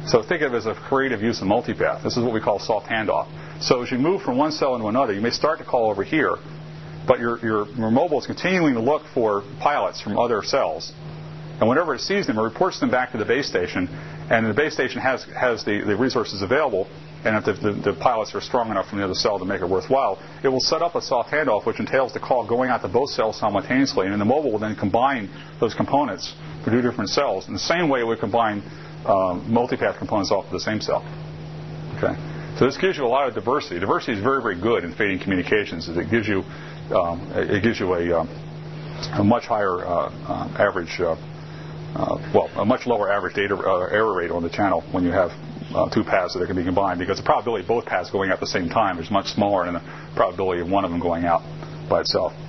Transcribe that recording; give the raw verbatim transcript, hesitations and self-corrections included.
So think of it as a creative use of multipath. This is what we call soft handoff. So as you move from one cell into another, you may start to call over here, but your, your, your mobile is continuing to look for pilots from other cells. And whenever it sees them, it reports them back to the base station, and the base station has, has the, the resources available, and if the, the, the pilots are strong enough from the other cell to make it worthwhile, it will set up a soft handoff, which entails the call going out to both cells simultaneously, and then the mobile will then combine those components for two different cells in the same way it would combine um, multipath components off of the same cell. Okay, so this gives you a lot of diversity. Diversity is very, very good in fading communications. It gives you um, it gives you a, um, a much higher uh, uh, average. Uh, Uh, well, a much lower average data uh, error rate on the channel when you have uh, two paths that can be combined, because the probability of both paths going out at the same time is much smaller than the probability of one of them going out by itself.